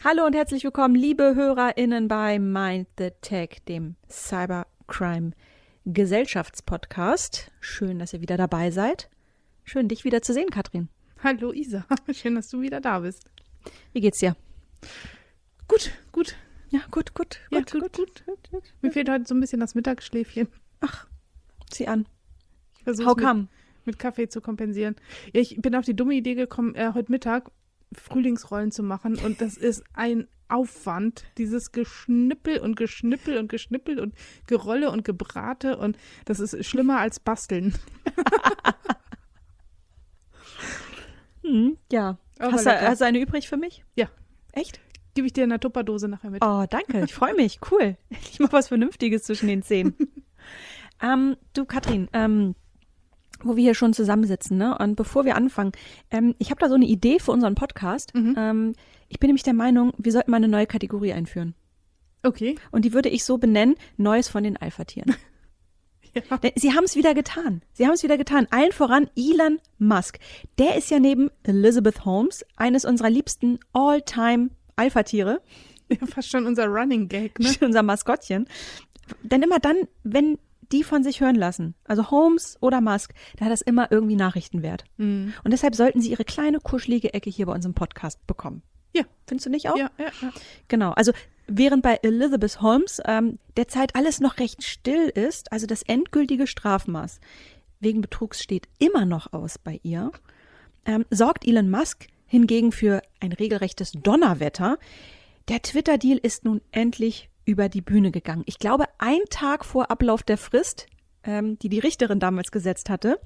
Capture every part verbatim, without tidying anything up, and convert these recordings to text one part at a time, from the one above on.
Hallo und herzlich willkommen, liebe HörerInnen bei Mind the Tech, dem Cybercrime Gesellschaftspodcast. Schön, dass ihr wieder dabei seid. Schön, dich wieder zu sehen, Katrin. Hallo Isa, schön, dass du wieder da bist. Wie geht's dir? Gut, gut. Ja, gut, gut, Ja, gut, gut, gut. gut, gut, gut. Mir fehlt heute so ein bisschen das Mittagsschläfchen. Ach, zieh an. Ich versuche How es come? mit, mit Kaffee zu kompensieren. Ja, ich bin auf die dumme Idee gekommen, äh, heute Mittag Frühlingsrollen zu machen und das ist ein Aufwand, dieses Geschnippel und Geschnippel und Geschnippel und Gerolle und Gebrate und das ist schlimmer als Basteln. Hm, ja. Aber Hast du, lecker. hast du eine übrig für mich? Ja. Echt? Gebe ich dir in der Tupperdose nachher mit. Oh, danke. Ich freue mich. Cool. Ich mache was Vernünftiges zwischen den Zähnen. ähm, du, Katrin, ähm, wo wir hier schon zusammensitzen, ne? Und bevor wir anfangen, ähm, ich habe da so eine Idee für unseren Podcast. Mhm. Ähm, ich bin nämlich der Meinung, wir sollten mal eine neue Kategorie einführen. Okay. Und die würde ich so benennen, Neues von den Alpha-Tieren. Ja. Denn sie haben es wieder getan. Sie haben es wieder getan. Allen voran Elon Musk. Der ist ja neben Elizabeth Holmes eines unserer liebsten All-Time Alpha-Tiere. Ja, fast schon unser Running Gag, ne? Unser Maskottchen. Denn immer dann, wenn die von sich hören lassen, also Holmes oder Musk, da hat das immer irgendwie Nachrichtenwert. Mhm. Und deshalb sollten sie ihre kleine, kuschelige Ecke hier bei unserem Podcast bekommen. Ja. Findest du nicht auch? Ja, ja, ja. Genau, also während bei Elizabeth Holmes ähm, derzeit alles noch recht still ist, also das endgültige Strafmaß wegen Betrugs steht immer noch aus bei ihr, ähm, sorgt Elon Musk hingegen für ein regelrechtes Donnerwetter. Der Twitter-Deal ist nun endlich über die Bühne gegangen. Ich glaube, ein Tag vor Ablauf der Frist, ähm, die die Richterin damals gesetzt hatte.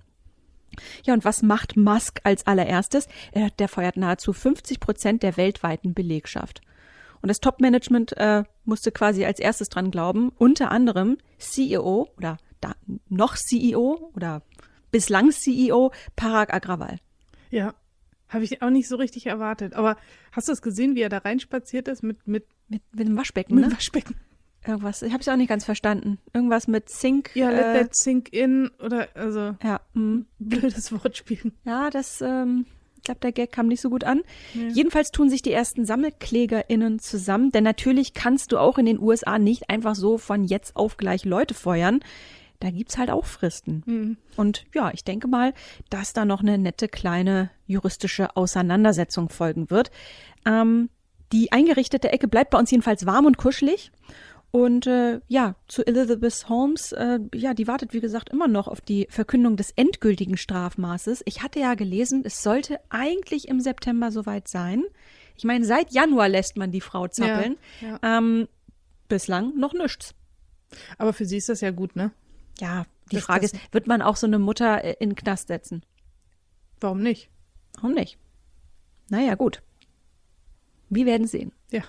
Ja, und was macht Musk als allererstes? Er, der feuert nahezu fünfzig Prozent der weltweiten Belegschaft. Und das Top-Management äh, musste quasi als erstes dran glauben, unter anderem C E O oder da, noch C E O oder bislang C E O Parag Agrawal. Ja, habe ich auch nicht so richtig erwartet. Aber hast du es gesehen, wie er da reinspaziert ist mit, mit, Mit, mit dem Waschbecken, mit ne? dem Waschbecken? Irgendwas, ich habe es auch nicht ganz verstanden. Irgendwas mit Zink. Ja, let äh, that sink in oder, also, ja, mh. blödes Wortspiel. ja, das, ähm, ich glaube, der Gag kam nicht so gut an. Ja. Jedenfalls tun sich die ersten SammelklägerInnen zusammen, denn natürlich kannst du auch in den U S A nicht einfach so von jetzt auf gleich Leute feuern. Da gibt's halt auch Fristen. Mhm. Und ja, ich denke mal, dass da noch eine nette kleine juristische Auseinandersetzung folgen wird. Ähm, die eingerichtete Ecke bleibt bei uns jedenfalls warm und kuschelig. Und äh, ja, zu Elizabeth Holmes, äh, ja, die wartet, wie gesagt, immer noch auf die Verkündung des endgültigen Strafmaßes. Ich hatte ja gelesen, es sollte eigentlich im September soweit sein. Ich meine, seit Januar lässt man die Frau zappeln. Ja, ja. Ähm, bislang noch nichts. Aber für sie ist das ja gut, ne? Ja, die Das- Frage das- ist, wird man auch so eine Mutter äh, in den Knast setzen? Warum nicht? Warum nicht? Naja, gut. Wir werden sehen. Ja.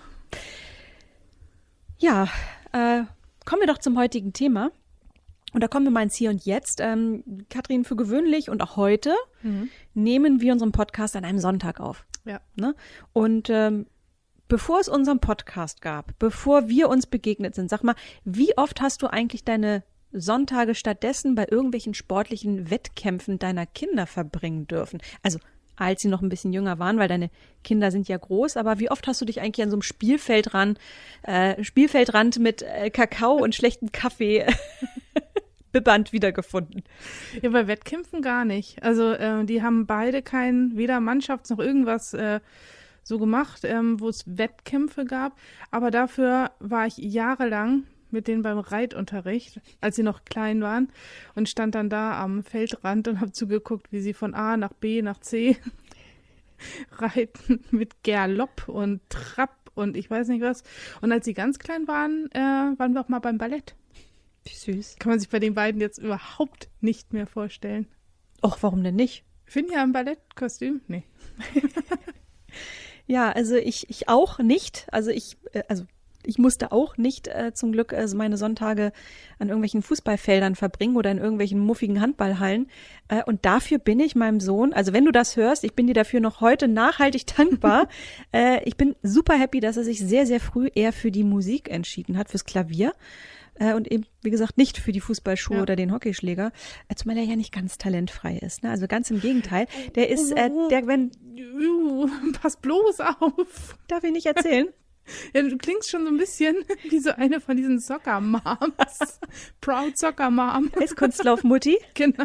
Ja, äh, kommen wir doch zum heutigen Thema. Und da kommen wir mal ins Hier und Jetzt. Ähm, Katrin, für gewöhnlich und auch heute Mhm. nehmen wir unseren Podcast an einem Sonntag auf. Ja. Ne? Und ähm, bevor es unseren Podcast gab, bevor wir uns begegnet sind, sag mal, wie oft hast du eigentlich deine Sonntage stattdessen bei irgendwelchen sportlichen Wettkämpfen deiner Kinder verbringen dürfen? Also als sie noch ein bisschen jünger waren, weil deine Kinder sind ja groß, aber wie oft hast du dich eigentlich an so einem Spielfeldrand, äh, Spielfeldrand mit äh, Kakao und schlechtem Kaffee bibbernd wiedergefunden? Ja, bei Wettkämpfen gar nicht. Also äh, die haben beide kein, weder Mannschafts- noch irgendwas äh, so gemacht, ähm, wo es Wettkämpfe gab. Aber dafür war ich jahrelang mit denen beim Reitunterricht, als sie noch klein waren und stand dann da am Feldrand und habe zugeguckt, wie sie von A nach B nach C reiten mit Galopp und Trab und ich weiß nicht was. Und als sie ganz klein waren, äh, waren wir auch mal beim Ballett. Wie süß. Kann man sich bei den beiden jetzt überhaupt nicht mehr vorstellen. Och, warum denn nicht? Finden ja ein Ballettkostüm? Nee. Ja, also ich, ich auch nicht. Also ich, äh, also ich musste auch nicht äh, zum Glück also meine Sonntage an irgendwelchen Fußballfeldern verbringen oder in irgendwelchen muffigen Handballhallen. Äh, und dafür bin ich meinem Sohn, also wenn du das hörst, ich bin dir dafür noch heute nachhaltig dankbar. äh, ich bin super happy, dass er sich sehr, sehr früh eher für die Musik entschieden hat, fürs Klavier. Äh, und eben, wie gesagt, nicht für die Fußballschuhe Ja. oder den Hockeyschläger, äh, zumal er ja nicht ganz talentfrei ist. Ne? Also ganz im Gegenteil. Der ist, äh, der, wenn, Uh, pass bloß auf. darf ich nicht erzählen? Ja, du klingst schon so ein bisschen wie so eine von diesen Soccer-Moms. Proud Soccer-Mom. Eiskunstlauf-Mutti. Genau.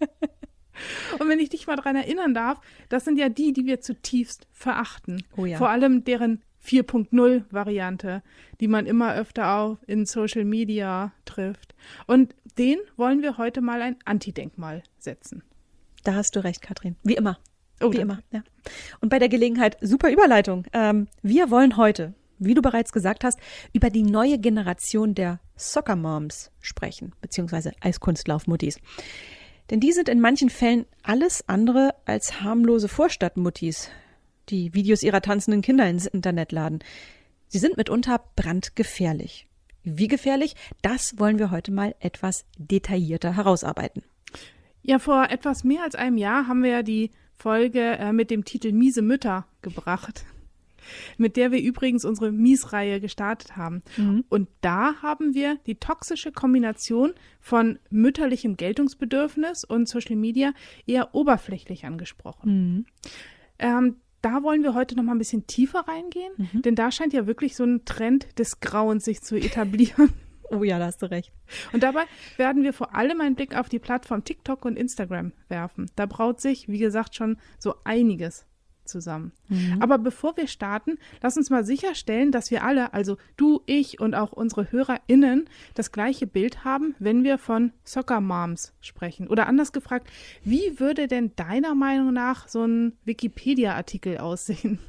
Und wenn ich dich mal daran erinnern darf, das sind ja die, die wir zutiefst verachten. Oh ja. Vor allem deren vier Punkt null Variante, die man immer öfter auch in Social Media trifft. Und den wollen wir heute mal ein Antidenkmal setzen. Da hast du recht, Katrin. Wie immer. Oh, Wie danke. immer, ja. Und bei der Gelegenheit, super Überleitung. Ähm, wir wollen heute, wie du bereits gesagt hast, über die neue Generation der Soccer Moms sprechen, beziehungsweise Eiskunstlauf-Muttis. Denn die sind in manchen Fällen alles andere als harmlose Vorstadtmuttis, die Videos ihrer tanzenden Kinder ins Internet laden. Sie sind mitunter brandgefährlich. Wie gefährlich? Das wollen wir heute mal etwas detaillierter herausarbeiten. Ja, vor etwas mehr als einem Jahr haben wir ja die Folge äh, mit dem Titel Miese Mütter gebracht, mit der wir übrigens unsere Mies-Reihe gestartet haben. Mhm. Und da haben wir die toxische Kombination von mütterlichem Geltungsbedürfnis und Social Media eher oberflächlich angesprochen. Mhm. Ähm, da wollen wir heute noch mal ein bisschen tiefer reingehen, Mhm. denn da scheint ja wirklich so ein Trend des Grauens sich zu etablieren. Oh ja, da hast du recht. Und dabei werden wir vor allem einen Blick auf die Plattform TikTok und Instagram werfen. Da braut sich, wie gesagt, schon so einiges zusammen. Mhm. Aber bevor wir starten, lass uns mal sicherstellen, dass wir alle, also du, ich und auch unsere HörerInnen, das gleiche Bild haben, wenn wir von Soccer Moms sprechen. Oder anders gefragt, wie würde denn deiner Meinung nach so ein Wikipedia-Artikel aussehen?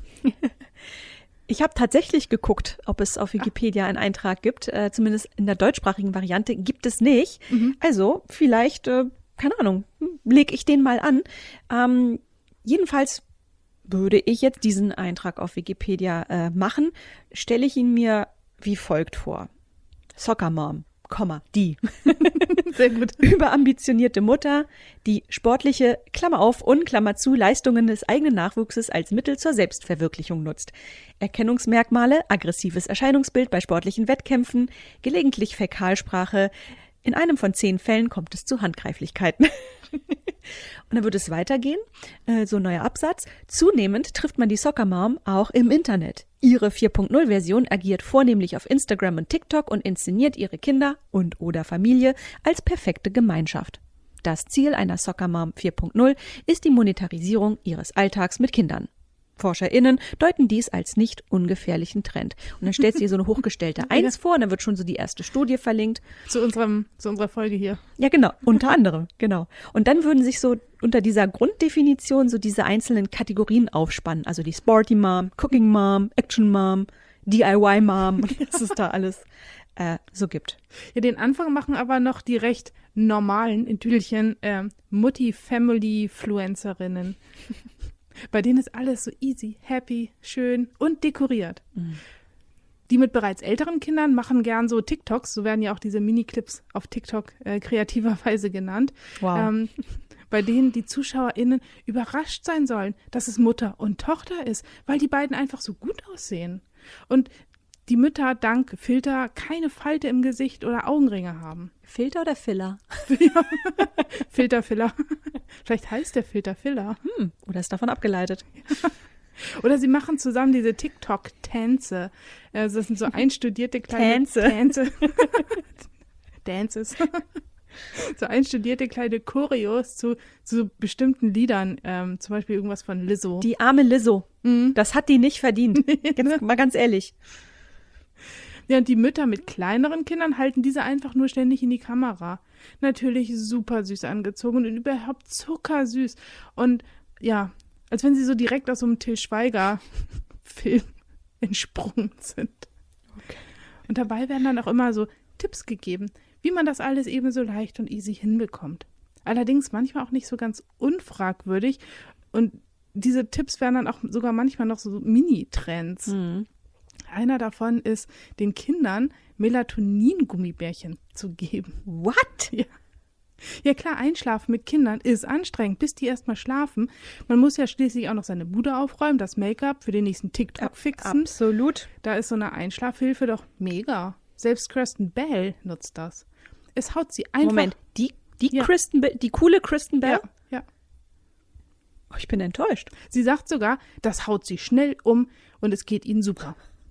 Ich habe tatsächlich geguckt, ob es auf Wikipedia einen Eintrag gibt. Äh, zumindest in der deutschsprachigen Variante gibt es nicht. Mhm. Also vielleicht, äh, keine Ahnung, lege ich den mal an. Ähm, jedenfalls würde ich jetzt diesen Eintrag auf Wikipedia äh, machen, stelle ich ihn mir wie folgt vor. Soccer Mom, Komma, die. Sehr gut. Überambitionierte Mutter, die sportliche, Klammer auf und Klammer zu, Leistungen des eigenen Nachwuchses als Mittel zur Selbstverwirklichung nutzt. Erkennungsmerkmale, aggressives Erscheinungsbild bei sportlichen Wettkämpfen, gelegentlich Fäkalsprache. In einem von zehn Fällen kommt es zu Handgreiflichkeiten. Und dann wird es weitergehen, äh, so ein neuer Absatz. Zunehmend trifft man die Soccer Mom auch im Internet. Ihre vier Punkt null Version agiert vornehmlich auf Instagram und TikTok und inszeniert ihre Kinder und oder Familie als perfekte Gemeinschaft. Das Ziel einer Soccer Mom vier Punkt null ist die Monetarisierung ihres Alltags mit Kindern. ForscherInnen deuten dies als nicht ungefährlichen Trend. Und dann stellst du dir so eine hochgestellte Eins vor und dann wird schon so die erste Studie verlinkt. Zu unserem, zu unserer Folge hier. Ja, genau, unter anderem, genau. Und dann würden sich so unter dieser Grunddefinition so diese einzelnen Kategorien aufspannen. Also die Sporty Mom, Cooking Mom, Action Mom, D I Y Mom, was es da alles äh, so gibt. Ja, den Anfang machen aber noch die recht normalen, in Tüdelchen, äh, Mutti-Family-Fluencerinnen. Bei denen ist alles so easy, happy, schön und dekoriert. Mhm. Die mit bereits älteren Kindern machen gern so TikToks, so werden ja auch diese Mini-Clips auf TikTok äh, kreativerweise genannt, Wow. ähm, bei denen die ZuschauerInnen überrascht sein sollen, dass es Mutter und Tochter ist, weil die beiden einfach so gut aussehen. Und die Mütter dank Filter keine Falte im Gesicht oder Augenringe haben. Filter oder Filler? Filterfiller. Vielleicht heißt der Filterfiller. Hm, oder ist davon abgeleitet? Oder sie machen zusammen diese TikTok-Tänze. Also das sind so einstudierte kleine Tänze. Tänze. Dances. So einstudierte kleine Choreos zu, zu bestimmten Liedern. Ähm, zum Beispiel irgendwas von Lizzo. Die arme Lizzo, Mhm. das hat die nicht verdient. Jetzt mal ganz ehrlich. Ja, und die Mütter mit kleineren Kindern halten diese einfach nur ständig in die Kamera. Natürlich super süß angezogen und überhaupt zuckersüß. Und ja, als wenn sie so direkt aus so einem Til Schweiger-Film entsprungen sind. Okay. Und dabei werden dann auch immer so Tipps gegeben, wie man das alles eben so leicht und easy hinbekommt. Allerdings manchmal auch nicht so ganz unfragwürdig. Und diese Tipps werden dann auch sogar manchmal noch so Mini-Trends. Mhm. Einer davon ist, den Kindern Melatonin-Gummibärchen zu geben. What? Ja. Ja klar, einschlafen mit Kindern ist anstrengend, bis die erstmal schlafen. Man muss ja schließlich auch noch seine Bude aufräumen, das Make-up für den nächsten TikTok fixen. Absolut. Da ist so eine Einschlafhilfe doch mega. Selbst Kristen Bell nutzt das. Es haut sie einfach... Moment, die, die, Ja. Kristen Be- die coole Kristen Bell? Ja, ja. Oh, ich bin enttäuscht. Sie sagt sogar, das haut sie schnell um und es geht ihnen super.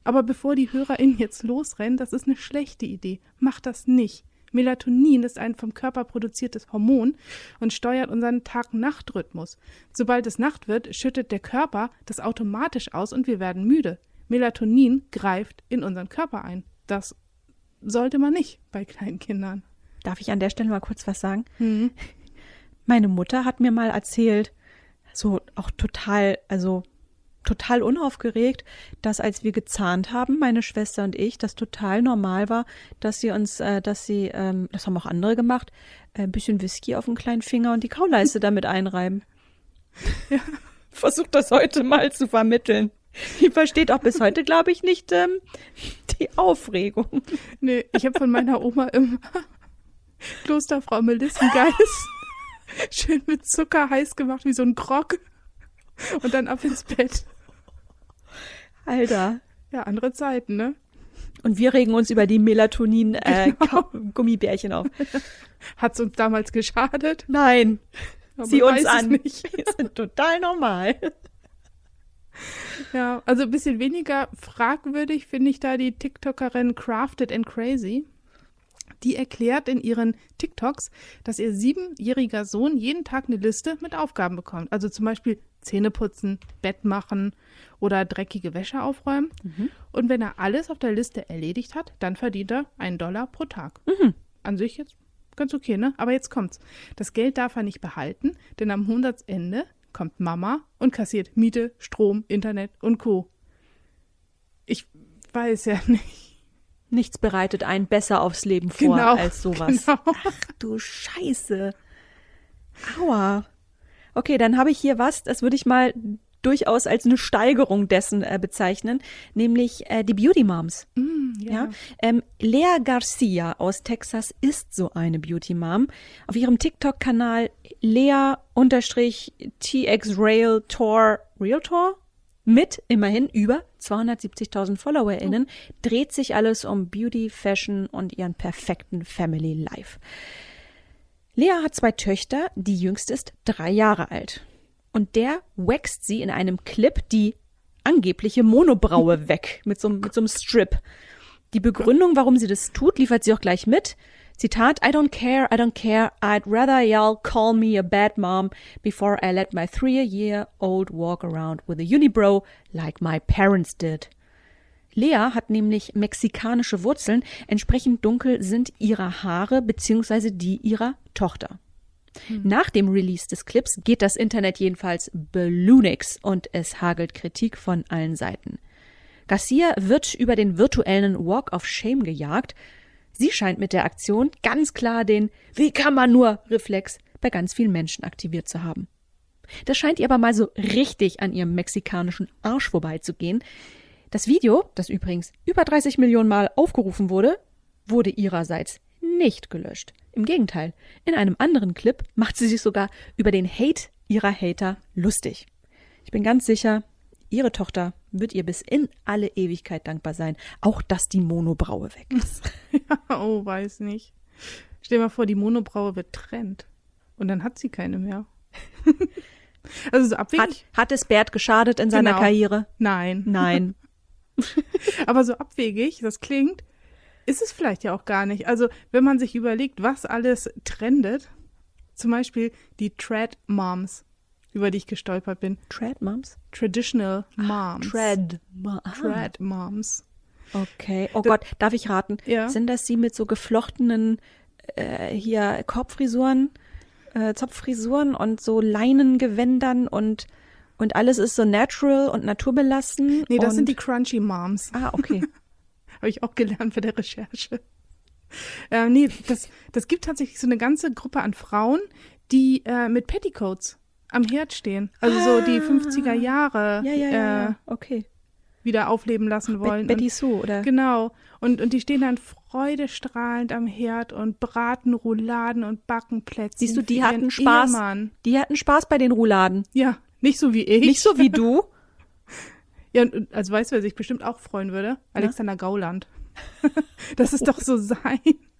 Aber bevor die HörerInnen jetzt losrennen, das ist eine schlechte Idee. Macht das nicht. Melatonin ist ein vom Körper produziertes Hormon und steuert unseren Tag-Nacht-Rhythmus. Sobald es Nacht wird, schüttet der Körper das automatisch aus und wir werden müde. Melatonin greift in unseren Körper ein. Das sollte man nicht bei kleinen Kindern. Darf ich an der Stelle mal kurz was sagen? Mhm. Meine Mutter hat mir mal erzählt, so auch total, also total unaufgeregt, dass als wir gezahnt haben, meine Schwester und ich, das total normal war, dass sie uns, äh, dass sie, ähm, das haben auch andere gemacht, äh, ein bisschen Whisky auf den kleinen Finger und die Kauleiste damit einreiben. Ja. Versucht das heute mal zu vermitteln. Die versteht auch bis heute, glaube ich, nicht ähm, die Aufregung. Nee, ich habe von meiner Oma immer Klosterfrau Melissengeist schön mit Zucker heiß gemacht, wie so ein Grog. Und dann ab ins Bett. Alter. Ja, andere Zeiten, ne? Und wir regen uns über die Melatonin-Gummibärchen genau. auf. Hat's uns damals geschadet? Nein. Aber Sieh uns weiß es an. nicht. Wir sind total normal. Ja, also ein bisschen weniger fragwürdig finde ich da die TikTokerin Crafted and Crazy. Die erklärt in ihren TikToks, dass ihr siebenjähriger Sohn jeden Tag eine Liste mit Aufgaben bekommt. Also zum Beispiel Zähne putzen, Bett machen oder dreckige Wäsche aufräumen. Mhm. Und wenn er alles auf der Liste erledigt hat, dann verdient er einen Dollar pro Tag. Mhm. An sich jetzt ganz okay, ne? Aber jetzt kommt's. Das Geld darf er nicht behalten, denn am Monatsende kommt Mama und kassiert Miete, Strom, Internet und Co. Ich weiß ja nicht. Nichts bereitet einen besser aufs Leben vor genau, als sowas. Genau. Ach du Scheiße. Aua. Okay, dann habe ich hier was, das würde ich mal durchaus als eine Steigerung dessen äh, bezeichnen, nämlich äh, die Beauty Moms. Mm, ja. Ja? Ähm, Lea Garcia aus Texas ist so eine Beauty Mom. Auf ihrem TikTok-Kanal Lea-T X Realtor, Realtor? Mit immerhin über zweihundertsiebzigtausend FollowerInnen dreht sich alles um Beauty, Fashion und ihren perfekten Family Life. Lea hat zwei Töchter, die jüngste ist drei Jahre alt. Und der wächst sie in einem Clip die angebliche Monobraue weg mit so, mit so einem Strip. Die Begründung, warum sie das tut, liefert sie auch gleich mit. Zitat, I don't care, I don't care, I'd rather y'all call me a bad mom before I let my three-year-old walk around with a unibrow like my parents did. Lea hat nämlich mexikanische Wurzeln, entsprechend dunkel sind ihre Haare bzw. die ihrer Tochter. Hm. Nach dem Release des Clips geht das Internet jedenfalls balloonix und es hagelt Kritik von allen Seiten. Garcia wird über den virtuellen Walk of Shame gejagt. Sie scheint mit der Aktion ganz klar den Wie kann man nur Reflex bei ganz vielen Menschen aktiviert zu haben. Das scheint ihr aber mal so richtig an ihrem mexikanischen Arsch vorbeizugehen. Das Video, das übrigens über dreißig Millionen Mal aufgerufen wurde, wurde ihrerseits nicht gelöscht. Im Gegenteil, in einem anderen Clip macht sie sich sogar über den Hate ihrer Hater lustig. Ich bin ganz sicher, ihre Tochter wird ihr bis in alle Ewigkeit dankbar sein, auch dass die Monobraue weg ist. Ja, oh, weiß nicht. Stell dir mal vor, die Monobraue wird trennt und dann hat sie keine mehr. Also so abwegig. Hat, hat es Bert geschadet in seiner genau. Karriere? Nein. Nein. Aber so abwegig, das klingt, ist es vielleicht ja auch gar nicht. Also wenn man sich überlegt, was alles trendet, zum Beispiel die Trad Moms, über die ich gestolpert bin. Trad Moms? Traditional Moms. Trad. Trad Moms. Okay. Oh Gott, darf ich raten? Ja. Sind das die mit so geflochtenen äh, hier Korbfrisuren, äh, Zopffrisuren und so Leinengewändern und und alles ist so natural und naturbelassen? Nee, das und sind die Crunchy Moms. Ah, okay. Habe ich auch gelernt bei der Recherche. Äh, nee, das, das gibt tatsächlich so eine ganze Gruppe an Frauen, die äh, mit Petticoats am Herd stehen. Also ah, so die fünfziger Jahre ja, ja, ja, äh, okay. wieder aufleben lassen Ach, wollen. Betty Sue, oder? Genau. Und, und die stehen dann freudestrahlend am Herd und braten Rouladen und backen Plätzchen. Siehst du, die hatten Spaß. Ehemann. Die hatten Spaß bei den Rouladen. Ja, nicht so wie ich. Nicht so wie du. Ja, und also weißt du, wer sich bestimmt auch freuen würde? Alexander Gauland. Das ist doch so sein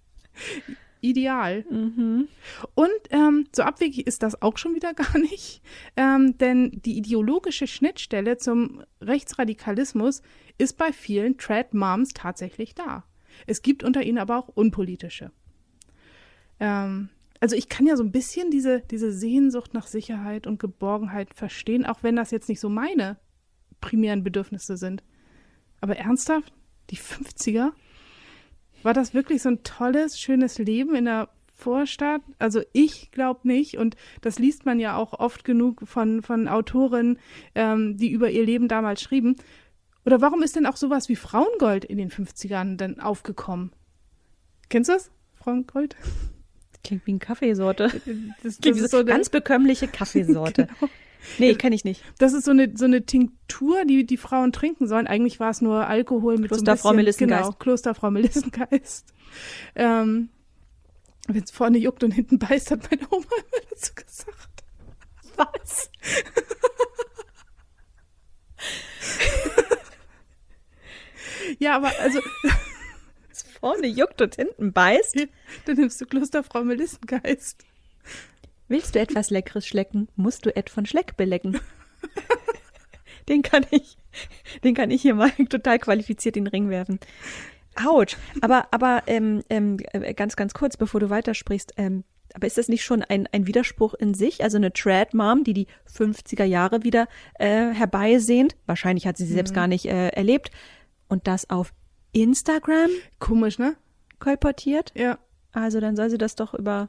Ideal. Mhm. Und ähm, so abwegig ist das auch schon wieder gar nicht, ähm, denn die ideologische Schnittstelle zum Rechtsradikalismus ist bei vielen Trad-Moms tatsächlich da. Es gibt unter ihnen aber auch unpolitische. Ähm, also ich kann ja so ein bisschen diese, diese Sehnsucht nach Sicherheit und Geborgenheit verstehen, auch wenn das jetzt nicht so meine primären Bedürfnisse sind. Aber ernsthaft, die fünfziger? War das wirklich so ein tolles, schönes Leben in der Vorstadt? Also ich glaube nicht, und das liest man ja auch oft genug von, von Autorinnen, ähm, die über ihr Leben damals schrieben. Oder warum ist denn auch sowas wie Frauengold in den fünfzigern denn aufgekommen? Kennst du das? Frauengold? Klingt wie eine Kaffeesorte. Das, das Klingt ist so so eine ganz bekömmliche Kaffeesorte. Genau. Nee, kenne ich nicht. Das ist so eine, so eine Tinktur, die die Frauen trinken sollen. Eigentlich war es nur Alkohol mit Klosterfrau so ein bisschen, Melissengeist. Genau, Klosterfrau Melissengeist. Ähm, wenn es vorne juckt und hinten beißt, hat meine Oma immer dazu gesagt. Was? Ja, aber also, Vorne juckt und hinten beißt. dann nimmst du Klosterfrau Melissengeist. Willst du etwas Leckeres schlecken, musst du Ed von Schleck belecken. Den kann ich, den kann ich hier mal total qualifiziert in den Ring werfen. Autsch. Aber, aber ähm, ähm, ganz, ganz kurz, bevor du weitersprichst, ähm, aber ist das nicht schon ein, ein Widerspruch in sich? Also eine Trad-Mom, die die fünfziger Jahre wieder äh, herbeisehnt, wahrscheinlich hat sie sie selbst Mhm. gar nicht äh, erlebt, und das auf Instagram Komisch, ne? kolportiert? Ja. Also dann soll sie das doch über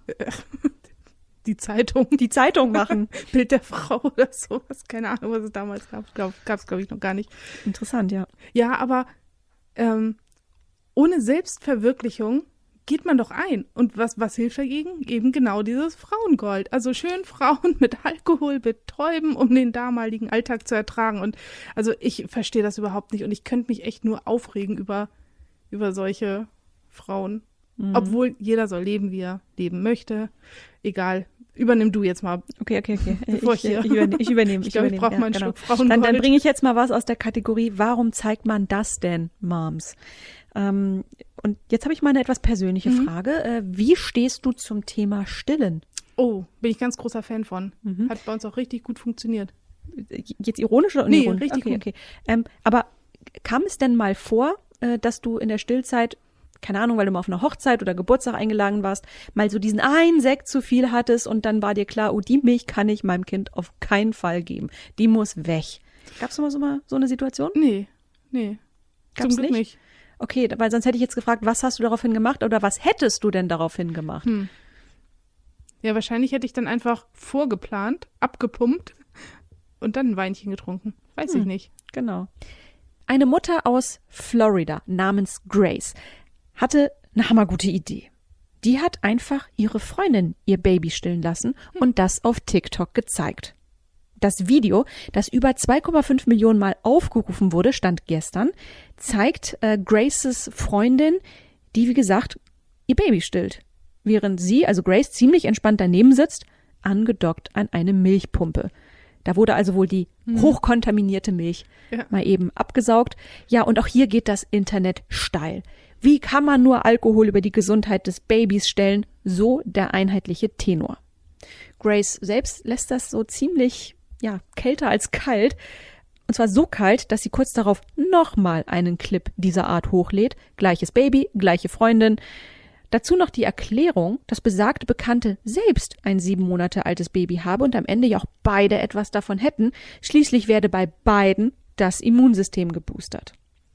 Die Zeitung, die Zeitung machen. Bild der Frau oder sowas. Keine Ahnung, was es damals gab. Gab es, glaube ich, noch gar nicht. Interessant, ja. Ja, aber ähm, ohne Selbstverwirklichung geht man doch ein. Und was, was hilft dagegen? Eben genau dieses Frauengold. Also schön Frauen mit Alkohol betäuben, um den damaligen Alltag zu ertragen. Und also ich verstehe das überhaupt nicht. Und ich könnte mich echt nur aufregen über, über solche Frauen. Mhm. Obwohl jeder soll leben, wie er leben möchte. Egal. Übernimm du jetzt mal. Okay, okay, okay. Bevor ich, ich hier- ich, übernehme, ich übernehme. Ich glaube, ich übernehme, brauche ja, mal einen genau. Schluck Frauengold. Dann, dann bringe ich jetzt mal was aus der Kategorie, warum zeigt man das denn, Moms? Ähm, und jetzt habe ich mal eine etwas persönliche Mhm. Frage. Äh, wie stehst du zum Thema Stillen? Oh, bin ich ganz großer Fan von. Mhm. Hat bei uns auch richtig gut funktioniert. Jetzt ironisch oder Nee, unironisch? richtig okay, gut. okay. Ähm, aber kam es denn mal vor, äh, dass du in der Stillzeit, keine Ahnung, weil du mal auf einer Hochzeit oder Geburtstag eingeladen warst, mal so diesen einen Sekt zu viel hattest und dann war dir klar, oh, die Milch kann ich meinem Kind auf keinen Fall geben. Die muss weg. Gab es mal so, mal so eine Situation? Nee, nee. Gab's Zum Glück nicht? nicht. Okay, weil sonst hätte ich jetzt gefragt, was hast du daraufhin gemacht oder was hättest du denn daraufhin gemacht? Hm. Ja, wahrscheinlich hätte ich dann einfach vorgeplant, abgepumpt und dann ein Weinchen getrunken. Weiß ich Hm. nicht. Genau. Eine Mutter aus Florida namens Grace hatte eine hammergute Idee. Die hat einfach ihre Freundin ihr Baby stillen lassen und das auf TikTok gezeigt. Das Video, das über zwei Komma fünf Millionen Mal aufgerufen wurde, stand gestern, zeigt äh, Graces Freundin, die, wie gesagt, ihr Baby stillt. Während sie, also Grace, ziemlich entspannt daneben sitzt, angedockt an eine Milchpumpe. Da wurde also wohl die hochkontaminierte Milch Ja. mal eben abgesaugt. Ja, und auch hier geht das Internet steil. Wie kann man nur Alkohol über die Gesundheit des Babys stellen? So der einheitliche Tenor. Grace selbst lässt das so ziemlich, ja, kälter als kalt. Und zwar so kalt, dass sie kurz darauf nochmal einen Clip dieser Art hochlädt. Gleiches Baby, gleiche Freundin. Dazu noch die Erklärung, dass besagte Bekannte selbst ein sieben Monate altes Baby habe und am Ende ja auch beide etwas davon hätten. Schließlich werde bei beiden das Immunsystem geboostert.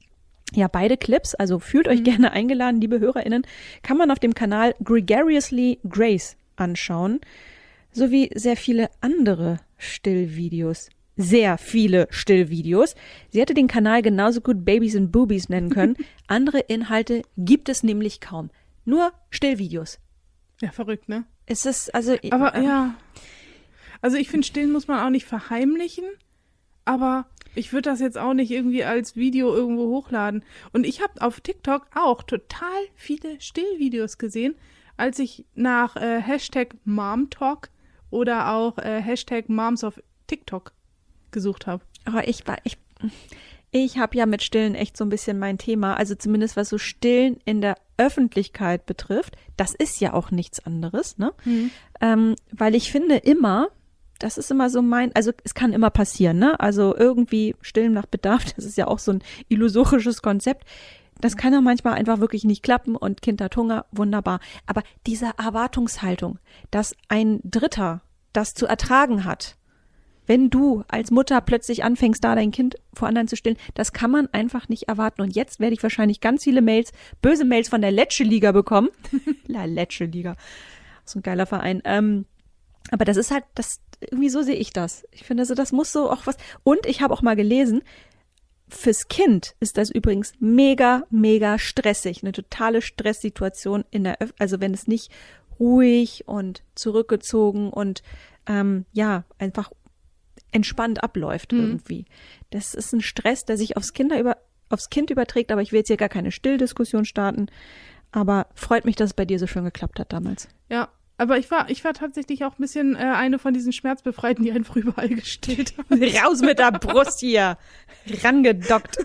Ja, beide Clips, also fühlt euch gerne eingeladen, liebe HörerInnen, kann man auf dem Kanal Gregariously Grace anschauen, sowie sehr viele andere Stillvideos. Sehr viele Stillvideos. Sie hätte den Kanal genauso gut Babies and Boobies nennen können. Andere Inhalte gibt es nämlich kaum. Nur Stillvideos. Ja, verrückt, ne? Es ist, also. Aber äh, ja. Also ich finde, Stillen muss man auch nicht verheimlichen, aber ich würde das jetzt auch nicht irgendwie als Video irgendwo hochladen. Und ich habe auf TikTok auch total viele Stillvideos gesehen, als ich nach äh, Hashtag MomTalk oder auch äh, Hashtag Moms auf TikTok gesucht habe. Aber ich war, ich, ich habe ja mit Stillen echt so ein bisschen mein Thema. Also zumindest was so Stillen in der Öffentlichkeit betrifft. Das ist ja auch nichts anderes, ne? Mhm. Ähm, weil ich finde immer, Das ist immer so mein, also es kann immer passieren, ne? Also irgendwie stillen nach Bedarf, das ist ja auch so ein illusorisches Konzept. Das kann ja manchmal einfach wirklich nicht klappen und Kind hat Hunger, wunderbar. Aber diese Erwartungshaltung, dass ein Dritter das zu ertragen hat, wenn du als Mutter plötzlich anfängst, da dein Kind vor anderen zu stillen, das kann man einfach nicht erwarten. Und jetzt werde ich wahrscheinlich ganz viele Mails, böse Mails von der Lecce-Liga bekommen. La Lecce-Liga. So ein geiler Verein. Ähm, aber das ist halt, das, irgendwie so sehe ich das. Ich finde, also das muss so auch was. Und ich habe auch mal gelesen, fürs Kind ist das übrigens mega, mega stressig. Eine totale Stresssituation in der, Öf- also wenn es nicht ruhig und zurückgezogen und ähm, ja, einfach entspannt abläuft Mhm. irgendwie. Das ist ein Stress, der sich aufs Kinder über, aufs Kind überträgt, aber ich will jetzt hier gar keine Stilldiskussion starten. Aber freut mich, dass es bei dir so schön geklappt hat damals. Ja, aber ich war, ich war tatsächlich auch ein bisschen äh, eine von diesen Schmerzbefreiten, die einen früh überall gestillt haben. Raus mit der Brust hier. Rangedockt.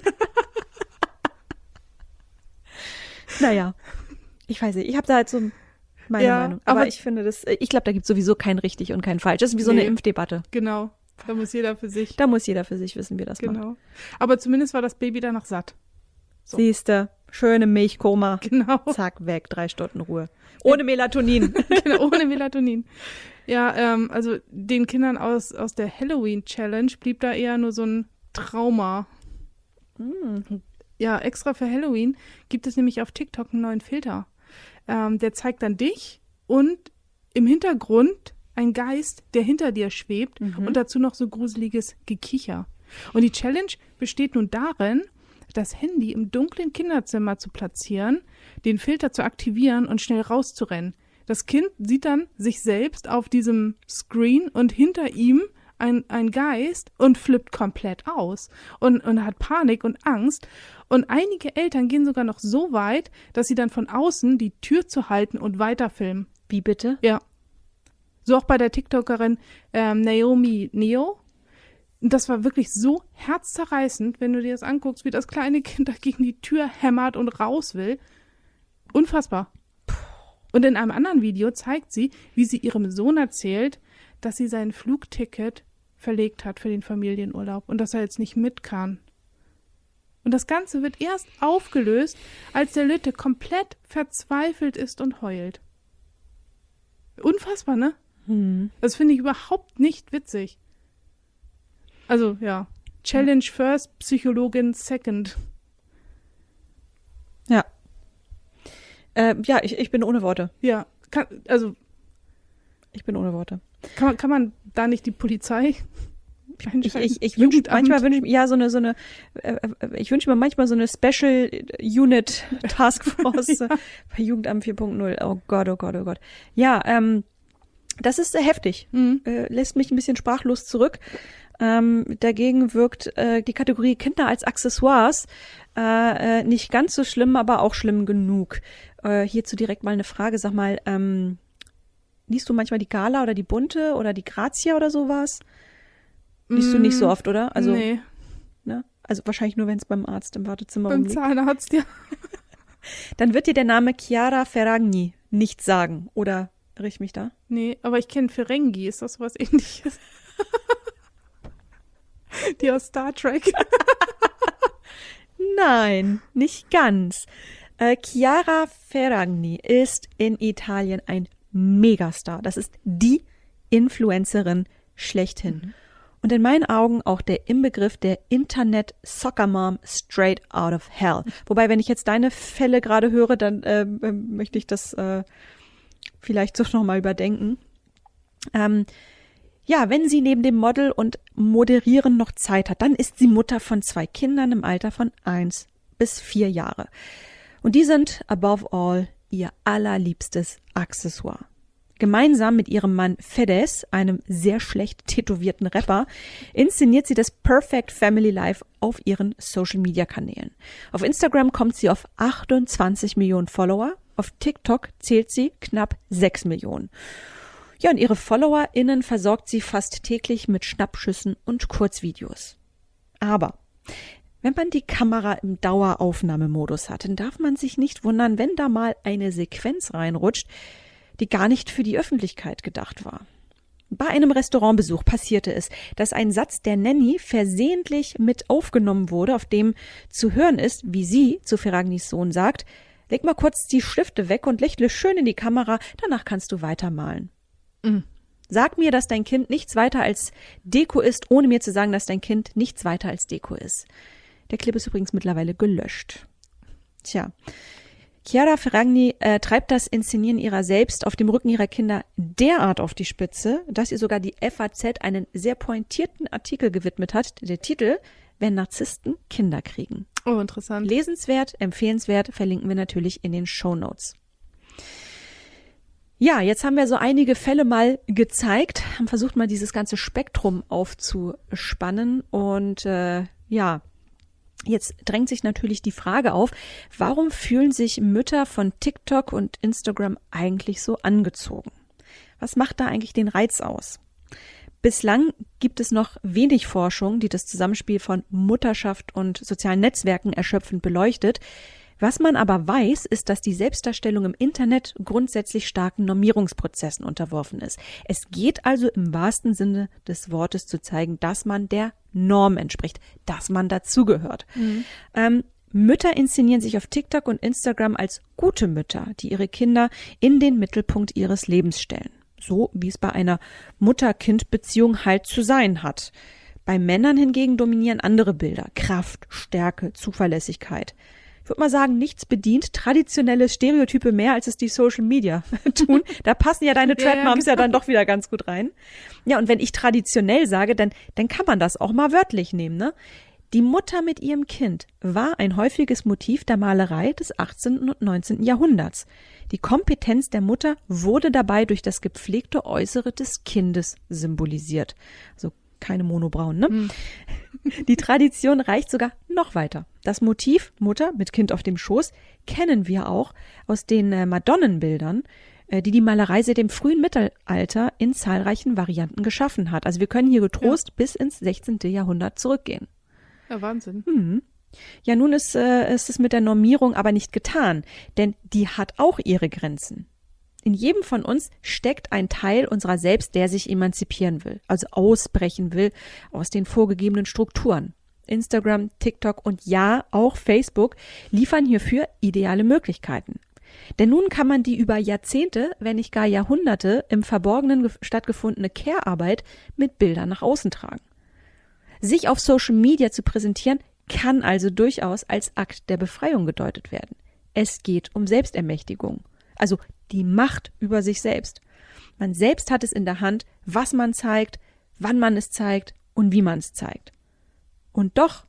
Naja, ich weiß nicht, ich habe da halt so meine Ja, Meinung. Aber, aber- ich finde das, ich glaube, da gibt es sowieso kein richtig und kein falsch. Das ist wie so Nee. eine Impfdebatte. Genau, da muss jeder für sich. Da muss jeder für sich wissen, wie das macht. Genau. Aber zumindest war das Baby danach satt. So. Siehste, schöne Milchkoma. Genau. Zack, weg, drei Stunden Ruhe. Ohne Melatonin. Genau, ohne Melatonin. Ja, ähm, also den Kindern aus, aus der Halloween-Challenge blieb da eher nur so ein Trauma. Hm. Ja, extra für Halloween gibt es nämlich auf TikTok einen neuen Filter. Ähm, der zeigt dann dich und im Hintergrund ein Geist, der hinter dir schwebt Mhm. und dazu noch so gruseliges Gekicher. Und die Challenge besteht nun darin, das Handy im dunklen Kinderzimmer zu platzieren, den Filter zu aktivieren und schnell rauszurennen. Das Kind sieht dann sich selbst auf diesem Screen und hinter ihm ein, ein Geist und flippt komplett aus und, und hat Panik und Angst. Und einige Eltern gehen sogar noch so weit, dass sie dann von außen die Tür zu halten und weiterfilmen. Wie bitte? Ja. So auch bei der TikTokerin ähm, Naomi Neo. Und das war wirklich so herzzerreißend, wenn du dir das anguckst, wie das kleine Kind da gegen die Tür hämmert und raus will. Unfassbar. Und in einem anderen Video zeigt sie, wie sie ihrem Sohn erzählt, dass sie sein Flugticket verlegt hat für den Familienurlaub und dass er jetzt nicht mit kann. Und das Ganze wird erst aufgelöst, als der Lütte komplett verzweifelt ist und heult. Unfassbar, ne? Hm. Das finde ich überhaupt nicht witzig. Also, ja. Challenge first, Psychologin second. Ja. Äh, ja, ich, ich bin ohne Worte. Ja, kann, also Ich bin ohne Worte. kann man, kann man da nicht die Polizei Ich, einschalten? ich, ich wünsche, Jugendamt? manchmal wünsche ich mir, ja, so eine, so eine, äh, äh, ich wünsche mir manchmal so eine Special Unit Task Force Ja. bei Jugendamt vier Punkt null. Oh Gott, oh Gott, oh Gott. Ja, ähm, das ist sehr heftig. Mhm. Äh, lässt mich ein bisschen sprachlos zurück. Ähm, dagegen wirkt äh, die Kategorie Kinder als Accessoires äh, äh, nicht ganz so schlimm, aber auch schlimm genug. Äh, hierzu direkt mal eine Frage. Sag mal, ähm, liest du manchmal die Gala oder die Bunte oder die Grazia oder sowas? Liest du nicht so oft, oder? Also, nee, ne? Also wahrscheinlich nur, wenn es beim Arzt im Wartezimmer beim rumliegt. Zahnarzt, ja. Dann wird dir der Name Chiara Ferragni nichts sagen. Oder irre ich mich da? Nee, aber ich kenne Ferengi, ist das sowas ähnliches? Die aus Star Trek. Nein, nicht ganz. Äh, Chiara Ferragni ist in Italien ein Megastar. Das ist die Influencerin schlechthin. Mhm. Und in meinen Augen auch der Inbegriff der Internet-Soccer-Mom straight out of hell. Wobei, wenn ich jetzt deine Fälle gerade höre, dann äh, äh, möchte ich das äh, vielleicht so nochmal überdenken. Ähm, ja, wenn sie neben dem Model und Moderieren noch Zeit hat, dann ist sie Mutter von zwei Kindern im Alter von eins bis vier Jahre. Und die sind, above all, ihr allerliebstes Accessoire. Gemeinsam mit ihrem Mann Fedez, einem sehr schlecht tätowierten Rapper, inszeniert sie das Perfect Family Life auf ihren Social-Media-Kanälen. Auf Instagram kommt sie auf achtundzwanzig Millionen Follower, auf TikTok zählt sie knapp sechs Millionen. Ja, und ihre FollowerInnen versorgt sie fast täglich mit Schnappschüssen und Kurzvideos. Aber wenn man die Kamera im Daueraufnahmemodus hat, dann darf man sich nicht wundern, wenn da mal eine Sequenz reinrutscht, die gar nicht für die Öffentlichkeit gedacht war. Bei einem Restaurantbesuch passierte es, dass ein Satz der Nanny versehentlich mit aufgenommen wurde, auf dem zu hören ist, wie sie zu Ferragnis Sohn sagt: Leg mal kurz die Stifte weg und lächle schön in die Kamera, danach kannst du weitermalen. Mhm. Sag mir, dass dein Kind nichts weiter als Deko ist, ohne mir zu sagen, dass dein Kind nichts weiter als Deko ist. Der Clip ist übrigens mittlerweile gelöscht. Tja. Chiara Ferragni äh, treibt das Inszenieren ihrer selbst auf dem Rücken ihrer Kinder derart auf die Spitze, dass ihr sogar die F A Z einen sehr pointierten Artikel gewidmet hat. Der Titel: Wenn Narzissten Kinder kriegen. Oh, interessant. Lesenswert, empfehlenswert, verlinken wir natürlich in den Shownotes. Ja, jetzt haben wir so einige Fälle mal gezeigt, haben versucht mal dieses ganze Spektrum aufzuspannen und äh, ja, jetzt drängt sich natürlich die Frage auf, warum fühlen sich Mütter von TikTok und Instagram eigentlich so angezogen? Was macht da eigentlich den Reiz aus? Bislang gibt es noch wenig Forschung, die das Zusammenspiel von Mutterschaft und sozialen Netzwerken erschöpfend beleuchtet. Was man aber weiß, ist, dass die Selbstdarstellung im Internet grundsätzlich starken Normierungsprozessen unterworfen ist. Es geht also im wahrsten Sinne des Wortes zu zeigen, dass man der Norm entspricht, dass man dazugehört. Mhm. Ähm, Mütter inszenieren sich auf TikTok und Instagram als gute Mütter, die ihre Kinder in den Mittelpunkt ihres Lebens stellen. So wie es bei einer Mutter-Kind-Beziehung halt zu sein hat. Bei Männern hingegen dominieren andere Bilder: Kraft, Stärke, Zuverlässigkeit. Ich würde mal sagen, nichts bedient traditionelle Stereotype mehr, als es die Social Media tun. Da passen ja deine Trad-Moms ja, ja, genau. ja dann doch wieder ganz gut rein. Ja, und wenn ich traditionell sage, dann, dann kann man das auch mal wörtlich nehmen, ne? Die Mutter mit ihrem Kind war ein häufiges Motiv der Malerei des achtzehnten und neunzehnten Jahrhunderts. Die Kompetenz der Mutter wurde dabei durch das gepflegte Äußere des Kindes symbolisiert. Also keine Monobrauen, ne? Mhm. Die Tradition reicht sogar noch weiter. Das Motiv Mutter mit Kind auf dem Schoß kennen wir auch aus den äh, Madonnenbildern, äh, die die Malerei seit dem frühen Mittelalter in zahlreichen Varianten geschaffen hat. Also wir können hier getrost ja. bis ins sechzehnten Jahrhundert zurückgehen. Ja, Wahnsinn. Mhm. Ja, nun ist, äh, ist es mit der Normierung aber nicht getan, denn die hat auch ihre Grenzen. In jedem von uns steckt ein Teil unserer selbst, der sich emanzipieren will, also ausbrechen will aus den vorgegebenen Strukturen. Instagram, TikTok und ja, auch Facebook liefern hierfür ideale Möglichkeiten. Denn nun kann man die über Jahrzehnte, wenn nicht gar Jahrhunderte im Verborgenen stattgefundene Care-Arbeit mit Bildern nach außen tragen. Sich auf Social Media zu präsentieren, kann also durchaus als Akt der Befreiung gedeutet werden. Es geht um Selbstermächtigung, also die Macht über sich selbst. Man selbst hat es in der Hand, was man zeigt, wann man es zeigt und wie man es zeigt. Und doch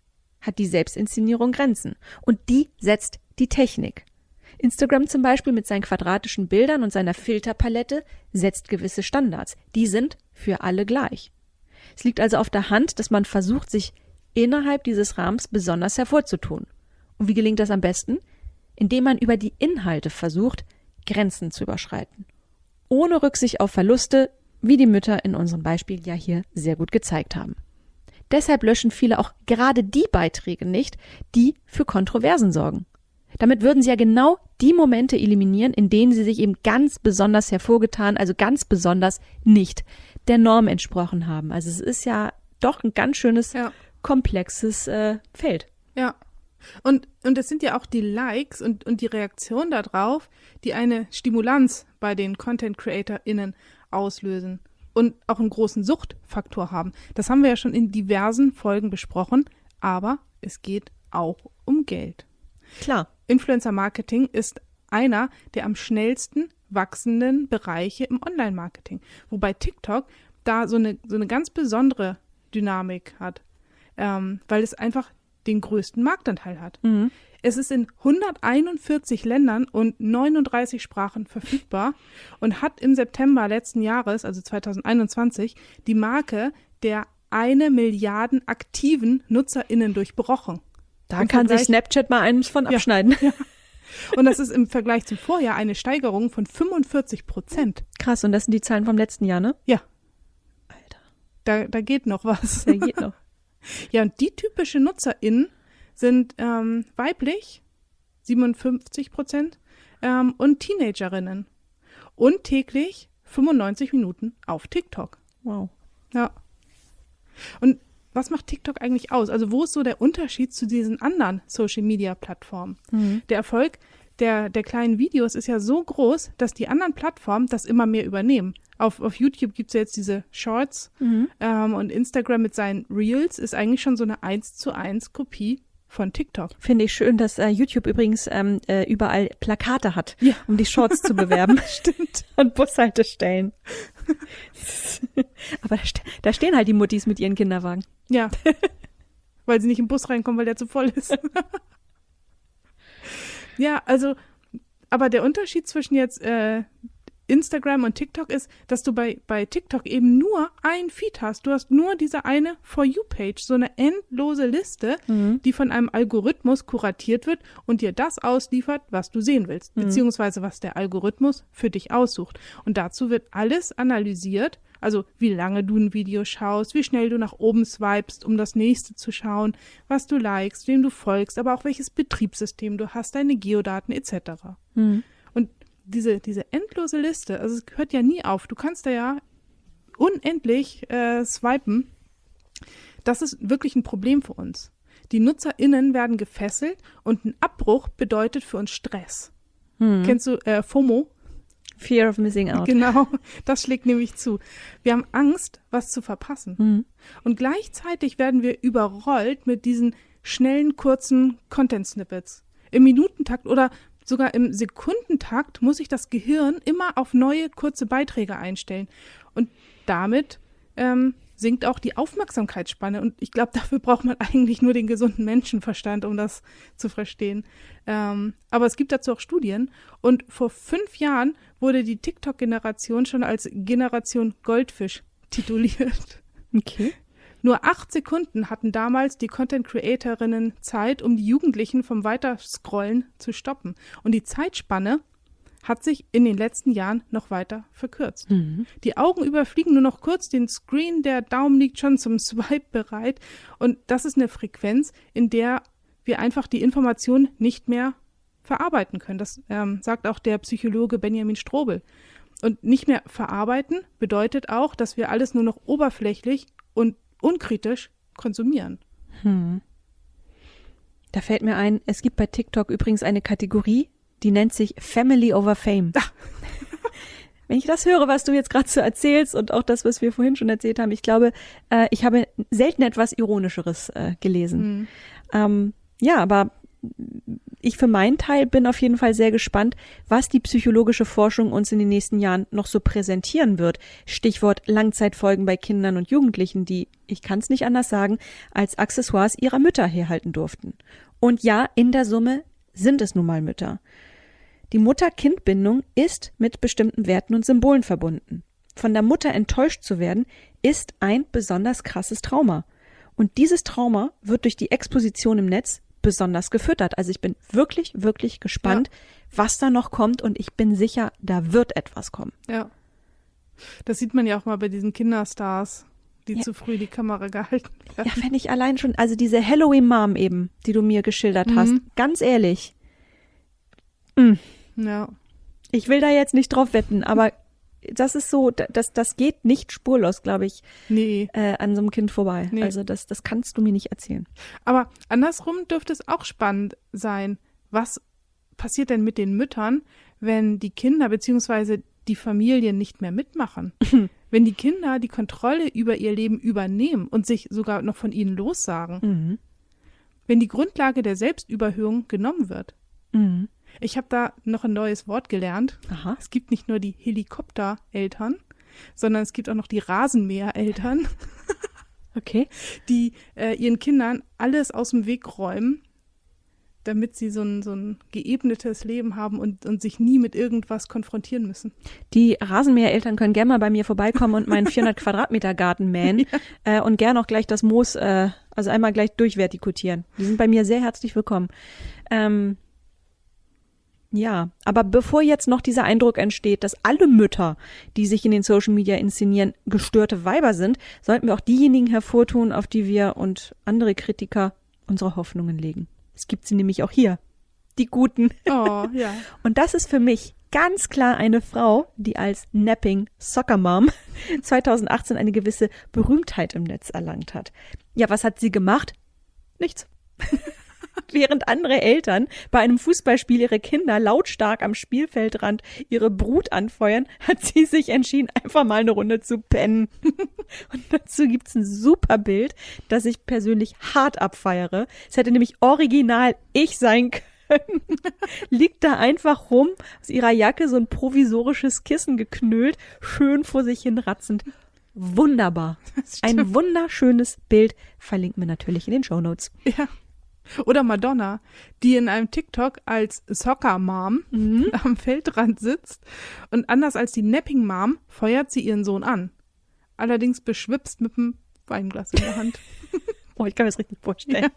hat die Selbstinszenierung Grenzen. Und die setzt die Technik. Instagram zum Beispiel mit seinen quadratischen Bildern und seiner Filterpalette setzt gewisse Standards. Die sind für alle gleich. Es liegt also auf der Hand, dass man versucht, sich innerhalb dieses Rahmens besonders hervorzutun. Und wie gelingt das am besten? Indem man über die Inhalte versucht, Grenzen zu überschreiten. Ohne Rücksicht auf Verluste, wie die Mütter in unserem Beispiel ja hier sehr gut gezeigt haben. Deshalb löschen viele auch gerade die Beiträge nicht, die für Kontroversen sorgen. Damit würden sie ja genau die Momente eliminieren, in denen sie sich eben ganz besonders hervorgetan, also ganz besonders nicht der Norm entsprochen haben. Also es ist ja doch ein ganz schönes, ja. komplexes äh, Feld. Ja. Und, und es sind ja auch die Likes und, und die Reaktion darauf, die eine Stimulanz bei den Content-CreatorInnen auslösen und auch einen großen Suchtfaktor haben. Das haben wir ja schon in diversen Folgen besprochen, aber es geht auch um Geld. Klar. Influencer-Marketing ist einer der am schnellsten wachsenden Bereiche im Online-Marketing, wobei TikTok da so eine, so eine ganz besondere Dynamik hat, ähm, weil es einfach den größten Marktanteil hat. Mhm. Es ist in hunderteinundvierzig Ländern und neununddreißig Sprachen verfügbar und hat im September letzten Jahres, also zweitausendeinundzwanzig, die Marke der eine Milliarden aktiven NutzerInnen durchbrochen. Da kann Vergleich, sich Snapchat mal eins von abschneiden. Ja, ja. Und das ist im Vergleich zum Vorjahr eine Steigerung von fünfundvierzig Prozent. Krass, und das sind die Zahlen vom letzten Jahr, ne? Ja. Alter. Da, da geht noch was. Da geht noch. Ja, und die typische NutzerInnen sind ähm, weiblich, siebenundfünfzig Prozent, ähm, und Teenagerinnen. Und täglich fünfundneunzig Minuten auf TikTok. Wow. Ja. Und was macht TikTok eigentlich aus? Also wo ist so der Unterschied zu diesen anderen Social-Media-Plattformen? Mhm. Der Erfolg der, der kleinen Videos ist ja so groß, dass die anderen Plattformen das immer mehr übernehmen. Auf, auf YouTube gibt es ja jetzt diese Shorts Mhm. ähm, und Instagram mit seinen Reels ist eigentlich schon so eine eins zu eins Kopie von TikTok. Finde ich schön, dass äh, YouTube übrigens ähm, äh, überall Plakate hat, Ja. um die Shorts zu bewerben. Stimmt. Und Bushaltestellen. Aber da, ste- da stehen halt die Muttis mit ihren Kinderwagen. Ja. Weil sie nicht im Bus reinkommen, weil der zu voll ist. Ja, also, aber der Unterschied zwischen jetzt äh, Instagram und TikTok ist, dass du bei, bei TikTok eben nur ein Feed hast. Du hast nur diese eine For You-Page, so eine endlose Liste, Mhm. die von einem Algorithmus kuratiert wird und dir das ausliefert, was du sehen willst, Mhm. beziehungsweise was der Algorithmus für dich aussucht. Und dazu wird alles analysiert, also wie lange du ein Video schaust, wie schnell du nach oben swipest, um das nächste zu schauen, was du likest, wem du folgst, aber auch welches Betriebssystem du hast, deine Geodaten et cetera. Mhm. Und diese, diese endlose Liste, also es hört ja nie auf. Du kannst da ja unendlich äh, swipen. Das ist wirklich ein Problem für uns. Die NutzerInnen werden gefesselt und ein Abbruch bedeutet für uns Stress. Mhm. Kennst du äh, FOMO? Fear of missing out. Genau, das schlägt nämlich zu. Wir haben Angst, was zu verpassen. Mhm. Und gleichzeitig werden wir überrollt mit diesen schnellen, kurzen Content-Snippets. Im Minutentakt oder sogar im Sekundentakt muss sich das Gehirn immer auf neue, kurze Beiträge einstellen. Und damit ähm, sinkt auch die Aufmerksamkeitsspanne. Und ich glaube, dafür braucht man eigentlich nur den gesunden Menschenverstand, um das zu verstehen. Ähm, aber es gibt dazu auch Studien. Und vor fünf Jahren wurde die TikTok-Generation schon als Generation Goldfisch tituliert. Okay. Nur acht Sekunden hatten damals die Content-Creatorinnen Zeit, um die Jugendlichen vom Weiterscrollen zu stoppen. Und die Zeitspanne hat sich in den letzten Jahren noch weiter verkürzt. Mhm. Die Augen überfliegen nur noch kurz den Screen, der Daumen liegt schon zum Swipe bereit. Und das ist eine Frequenz, in der wir einfach die Information nicht mehr verarbeiten können. Das ähm, sagt auch der Psychologe Benjamin Strobel. Und nicht mehr verarbeiten bedeutet auch, dass wir alles nur noch oberflächlich und unkritisch konsumieren. Hm. Da fällt mir ein, es gibt bei TikTok übrigens eine Kategorie, die nennt sich Family over Fame. Ach. Wenn ich das höre, was du jetzt gerade so erzählst und auch das, was wir vorhin schon erzählt haben, ich glaube, äh, ich habe selten etwas Ironischeres äh, gelesen. Mhm. Ähm, ja, aber ich für meinen Teil bin auf jeden Fall sehr gespannt, was die psychologische Forschung uns in den nächsten Jahren noch so präsentieren wird. Stichwort Langzeitfolgen bei Kindern und Jugendlichen, die, ich kann es nicht anders sagen, als Accessoires ihrer Mütter herhalten durften. Und ja, in der Summe sind es nun mal Mütter. Die Mutter-Kind-Bindung ist mit bestimmten Werten und Symbolen verbunden. Von der Mutter enttäuscht zu werden, ist ein besonders krasses Trauma. Und dieses Trauma wird durch die Exposition im Netz besonders gefüttert. Also ich bin wirklich, wirklich gespannt, ja. was da noch kommt und ich bin sicher, da wird etwas kommen. Ja. Das sieht man ja auch mal bei diesen Kinderstars, die ja. zu früh die Kamera gehalten werden. Ja, wenn ich allein schon, also diese Halloween-Mom eben, die du mir geschildert Mhm. hast, ganz ehrlich. Mh. Ja. Ich will da jetzt nicht drauf wetten, aber das ist so, das, das geht nicht spurlos, glaube ich, Nee. äh, an so einem Kind vorbei. Nee. Also das, das kannst du mir nicht erzählen. Aber andersrum dürfte es auch spannend sein. Was passiert denn mit den Müttern, wenn die Kinder bzw. die Familien nicht mehr mitmachen? Wenn die Kinder die Kontrolle über ihr Leben übernehmen und sich sogar noch von ihnen lossagen? Mhm. Wenn die Grundlage der Selbstüberhöhung genommen wird? Mhm. Ich habe da noch ein neues Wort gelernt. Aha. Es gibt nicht nur die Helikoptereltern, sondern es gibt auch noch die Rasenmähereltern, Okay. die äh, ihren Kindern alles aus dem Weg räumen, damit sie so ein, so ein geebnetes Leben haben und, und sich nie mit irgendwas konfrontieren müssen. Die Rasenmähereltern können gerne mal bei mir vorbeikommen und meinen vierhundert Quadratmeter Garten mähen Ja. äh, und gerne auch gleich das Moos, äh, also einmal gleich durchvertikutieren. Die sind bei mir sehr herzlich willkommen. Ähm, ja, aber bevor jetzt noch dieser Eindruck entsteht, dass alle Mütter, die sich in den Social Media inszenieren, gestörte Weiber sind, sollten wir auch diejenigen hervortun, auf die wir und andere Kritiker unsere Hoffnungen legen. Es gibt sie nämlich auch hier. Die Guten. Oh, ja. Und das ist für mich ganz klar eine Frau, die als Napping Soccer Mom zweitausendachtzehn eine gewisse Berühmtheit im Netz erlangt hat. Ja, was hat sie gemacht? Nichts. Während andere Eltern bei einem Fußballspiel ihre Kinder lautstark am Spielfeldrand ihre Brut anfeuern, hat sie sich entschieden, einfach mal eine Runde zu pennen. Und dazu gibt's ein super Bild, das ich persönlich hart abfeiere. Es hätte nämlich original ich sein können. Liegt da einfach rum, aus ihrer Jacke so ein provisorisches Kissen geknüllt, schön vor sich hin ratzend. Wunderbar. Ein wunderschönes Bild. Verlinken wir natürlich in den Shownotes. Ja. Oder Madonna, die in einem TikTok als Soccer Mom mhm. am Feldrand sitzt und anders als die Napping Mom feuert sie ihren Sohn an. Allerdings beschwipst mit einem Weinglas in der Hand. Boah, ich kann mir das richtig vorstellen.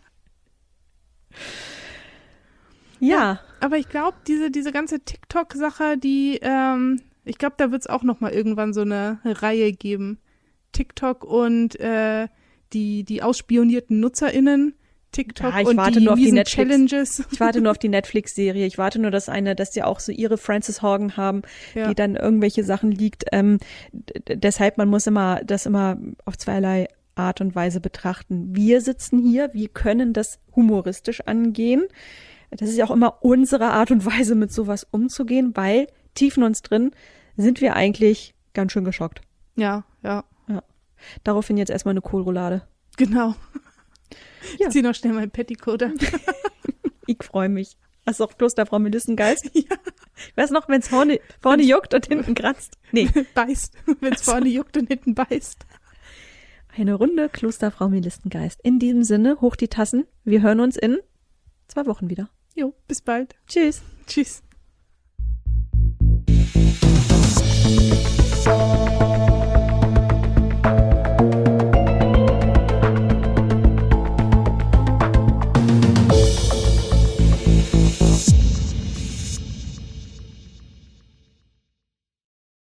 Ja. ja. ja aber ich glaube, diese, diese ganze TikTok-Sache, die, ähm, ich glaube, da wird es auch noch mal irgendwann so eine Reihe geben. TikTok und äh, die, die ausspionierten NutzerInnen. TikTok ja, ich und warte die nur auf die miesen Netflix. Challenges. Ich warte nur auf die Netflix-Serie. Ich warte nur, dass eine, dass die auch so ihre Frances Horgan haben, Ja. die dann irgendwelche Sachen liegt. Ähm, d- deshalb, man muss immer das immer auf zweierlei Art und Weise betrachten. Wir sitzen hier, wir können das humoristisch angehen. Das ist ja auch immer unsere Art und Weise, mit sowas umzugehen, weil tief in uns drin sind wir eigentlich ganz schön geschockt. Ja, ja, Ja. Daraufhin jetzt erstmal eine Kohlroulade. genau. Ja. Ich zieh noch schnell mein Petticoat an. Ich freue mich. Hast du auch Klosterfrau Melissengeist? Ja. Ich weiß noch, wenn es vorne, vorne juckt und hinten kratzt. Nee. Beißt, wenn es vorne juckt und hinten beißt. Eine Runde Klosterfrau Melissengeist. In diesem Sinne, hoch die Tassen. Wir hören uns in zwei Wochen wieder. Jo, bis bald. Tschüss. Tschüss.